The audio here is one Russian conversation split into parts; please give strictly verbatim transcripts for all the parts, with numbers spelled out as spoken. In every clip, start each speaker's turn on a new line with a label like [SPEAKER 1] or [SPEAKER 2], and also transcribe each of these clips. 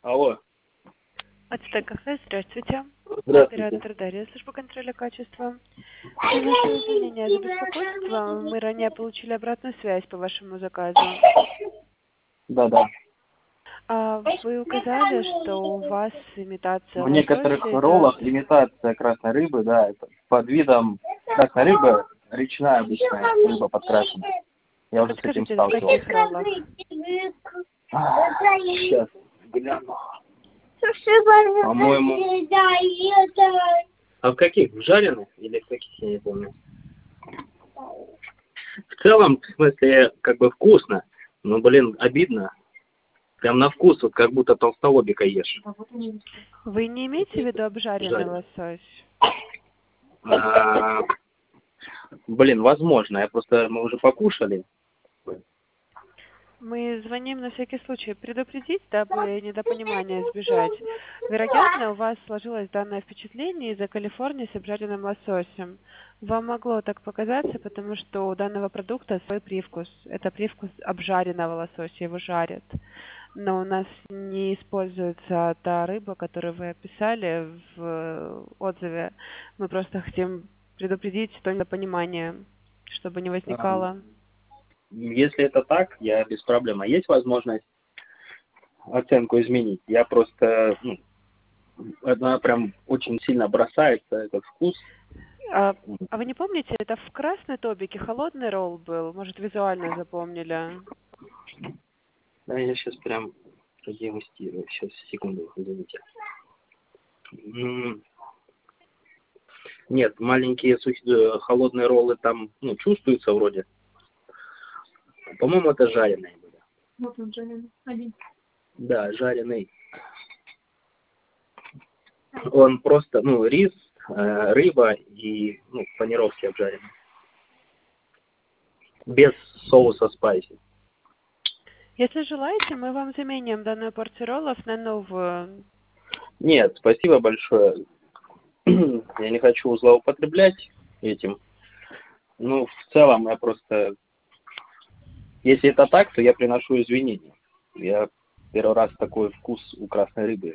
[SPEAKER 1] Алло.
[SPEAKER 2] Ацтек кафе, здравствуйте.
[SPEAKER 1] Здравствуйте.
[SPEAKER 2] Оператор Дарья, служба контроля качества. Приношу извинения за беспокойство. Мы ранее получили обратную связь по вашему заказу.
[SPEAKER 1] Да-да.
[SPEAKER 2] А вы указали, что у вас имитация
[SPEAKER 1] В некоторых
[SPEAKER 2] лосося идет.
[SPEAKER 1] роллах имитация красной рыбы, да, это под видом красной рыбы, речная обычная рыба подкрашенная. Я уже с этим
[SPEAKER 2] Подскажите, в
[SPEAKER 1] сталкивался.
[SPEAKER 2] каких роллах?
[SPEAKER 1] Сейчас гляну. По-моему... А в каких? В жареных или в каких, я не помню. В целом, в смысле, как бы вкусно, но, блин, обидно. Прям на вкус, вот как будто толстолобика ешь.
[SPEAKER 2] Вы не имеете в виду обжаренный
[SPEAKER 1] Жареный.
[SPEAKER 2] лосось?
[SPEAKER 1] А, блин, возможно. Я просто, мы уже покушали.
[SPEAKER 2] Мы звоним на всякий случай предупредить, дабы недопонимания избежать. Вероятно, у вас сложилось данное впечатление из-за Калифорнии с обжаренным лососем. Вам могло так показаться, потому что у данного продукта свой привкус. Это привкус обжаренного лосося, его жарят. Но у нас не используется та рыба, которую вы описали в отзыве. Мы просто хотим предупредить то недопонимание, чтобы не
[SPEAKER 1] А,
[SPEAKER 2] возникало.
[SPEAKER 1] если это так, я без проблем. А есть возможность оценку изменить? Я просто, ну, она прям очень сильно бросается, этот вкус.
[SPEAKER 2] А, а вы не помните, это в красной тобике холодный ролл был? Может, визуально запомнили?
[SPEAKER 1] Да, я сейчас прям продемонстрирую. Сейчас, секунду, извините. М, Нет, маленькие сухи- э, холодные роллы там, ну, чувствуются вроде. По-моему, это жареные были.
[SPEAKER 3] Вот он жареный. Один.
[SPEAKER 1] Да, жареный. Он просто, ну, рис, э, рыба и, ну, панировки обжаренные. Без соуса спайси.
[SPEAKER 2] Если желаете, мы вам заменим данную порцию роллов на новую.
[SPEAKER 1] Нет, спасибо большое. Я не хочу злоупотреблять этим. Ну, в целом, я просто... Если это так, то я приношу извинения. Я первый раз такой вкус у красной рыбы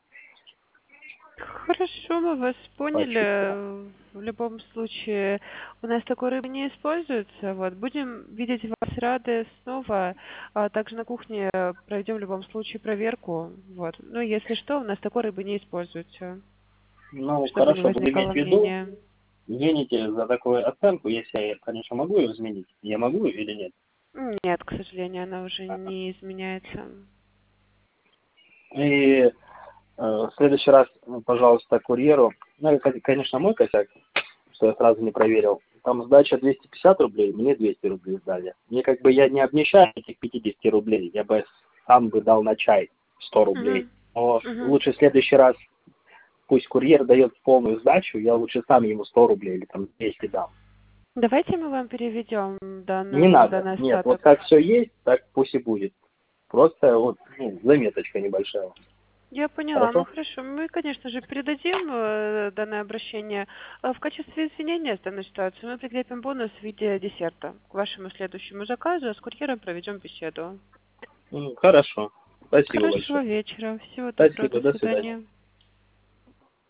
[SPEAKER 2] Хорошо, мы вас
[SPEAKER 1] почувствовал.
[SPEAKER 2] поняли. В любом случае, у нас такой рыбы не используется. Вот. Будем видеть вас рады снова. А также на кухне проведем в любом случае проверку. Вот. Ну, если что, у нас такой рыбы не используется.
[SPEAKER 1] Ну,
[SPEAKER 2] Чтобы не
[SPEAKER 1] хорошо, буду иметь
[SPEAKER 2] возникало
[SPEAKER 1] в виду.
[SPEAKER 2] мнения.
[SPEAKER 1] Извините за такую оценку, если я, конечно, могу ее изменить. Я могу или нет?
[SPEAKER 2] Нет, к сожалению, она уже не изменяется.
[SPEAKER 1] И э, в следующий раз, ну, пожалуйста, курьеру, ну, это, конечно, мой косяк, что я сразу не проверил. Там сдача двести пятьдесят рублей, мне двести рублей сдали. Мне как бы я не обнищаю этих пятьдесят рублей, я бы сам бы дал на чай сто рублей.
[SPEAKER 2] Угу.
[SPEAKER 1] Но
[SPEAKER 2] Угу.
[SPEAKER 1] лучше в следующий раз пусть курьер дает полную сдачу, я лучше сам ему сто рублей или там двести дам.
[SPEAKER 2] Давайте мы вам переведем
[SPEAKER 1] Не
[SPEAKER 2] данную,
[SPEAKER 1] надо,
[SPEAKER 2] данный
[SPEAKER 1] нет, вот
[SPEAKER 2] остаток.
[SPEAKER 1] как все есть, так пусть и будет. Просто вот, ну, заметочка небольшая.
[SPEAKER 2] Я поняла. Ну
[SPEAKER 1] Хорошо?
[SPEAKER 2] хорошо. Мы, конечно же, передадим э, данное обращение. А в качестве извинения с данной ситуации мы прикрепим бонус в виде десерта к вашему следующему заказу, а с курьером проведем беседу.
[SPEAKER 1] М, Хорошо. Спасибо
[SPEAKER 2] Хорошего
[SPEAKER 1] большое.
[SPEAKER 2] вечера. Всего доброго.
[SPEAKER 1] Спасибо,
[SPEAKER 2] До
[SPEAKER 1] до свидания.
[SPEAKER 2] свидания.